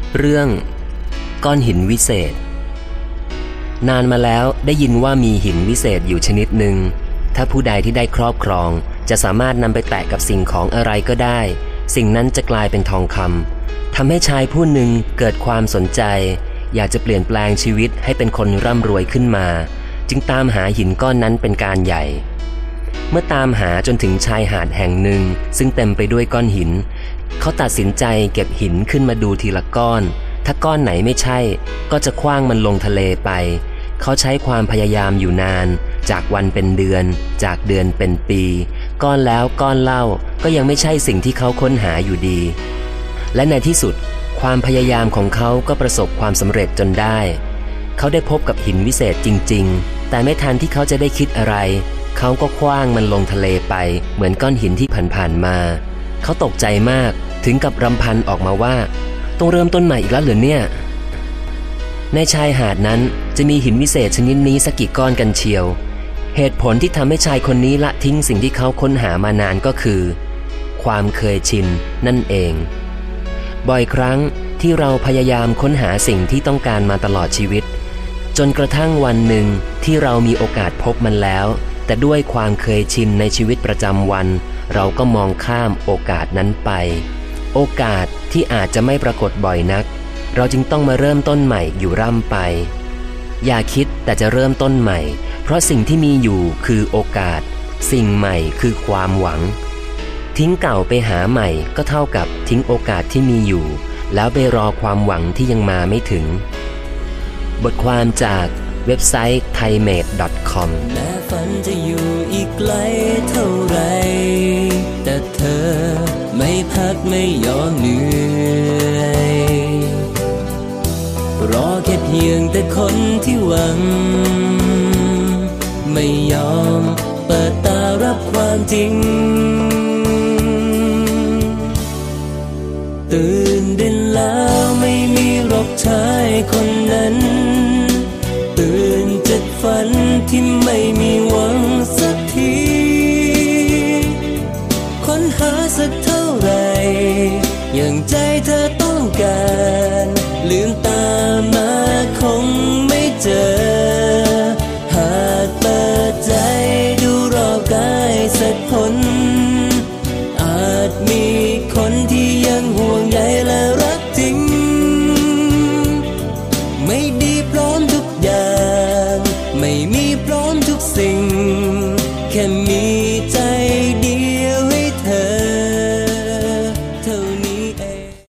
เรื่องก้อนหินวิเศษนานมาแล้วได้ยินว่ามีหินวิเศษอยู่ชนิดหนึ่งถ้าผู้ใดที่ได้ครอบครองจะสามารถนำไปแตะกับสิ่งของอะไรก็ได้สิ่งนั้นจะกลายเป็นทองคำทำให้ชายผู้หนึ่งเกิดความสนใจอยากจะเปลี่ยนแปลงชีวิตให้เป็นคนร่ำรวยขึ้นมาจึงตามหาหินก้อนนั้นเป็นการใหญ่เมื่อตามหาจนถึงชายหาดแห่งหนึ่งซึ่งเต็มไปด้วยก้อนหินเขาตัดสินใจเก็บหินขึ้นมาดูทีละก้อนถ้าก้อนไหนไม่ใช่ก็จะขว้างมันลงทะเลไปเขาใช้ความพยายามอยู่นานจากวันเป็นเดือนจากเดือนเป็นปีก้อนแล้วก้อนเล่าก็ยังไม่ใช่สิ่งที่เขาค้นหาอยู่ดีและในที่สุดความพยายามของเขาก็ประสบความสำเร็จจนได้เขาได้พบกับหินวิเศษจริงๆแต่ไม่ทันที่เขาจะได้คิดอะไรเขาก็ขว้างมันลงทะเลไปเหมือนก้อนหินที่ผ่านๆมาเขาตกใจมากถึงกับรำพันออกมาว่าต้องเริ่มต้นใหม่อีกแล้วเหรอเนี่ยในชายหาดนั้นจะมีหินวิเศษชนิดนี้สักกี่ก้อนกันเชียวเหตุผลที่ทำให้ชายคนนี้ละทิ้งสิ่งที่เขาค้นหามานานก็คือความเคยชินนั่นเองบ่อยครั้งที่เราพยายามค้นหาสิ่งที่ต้องการมาตลอดชีวิตจนกระทั่งวันหนึ่งที่เรามีโอกาสพบมันแล้วแต่ด้วยความเคยชินในชีวิตประจำวันเราก็มองข้ามโอกาสนั้นไปโอกาสที่อาจจะไม่ปรากฏบ่อยนักเราจึงต้องมาเริ่มต้นใหม่อยู่ร่ำไปอย่าคิดแต่จะเริ่มต้นใหม่เพราะสิ่งที่มีอยู่คือโอกาสสิ่งใหม่คือความหวังทิ้งเก่าไปหาใหม่ก็เท่ากับทิ้งโอกาสที่มีอยู่แล้วไปรอความหวังที่ยังมาไม่ถึงบทความจากเว็บไซต์ thaimade.com แม้ฝันจะอยู่อีกไกลเท่าไรแต่เธอไม่พักไม่ยอมเหนื่อยรอแค่เพียงแต่คนที่หวังไม่ยอมเปิดตารับความจริงตื่นเต้นแล้วไม่มีหรอกชายคนนั้นตื่นจากฝันที่ไม่มีหวังสักทีค้นหาสักเท่าไรอย่างใจเธอต้องการลืมตามาคงไม่เจอหากเปิดใจดูรอบกายสักคน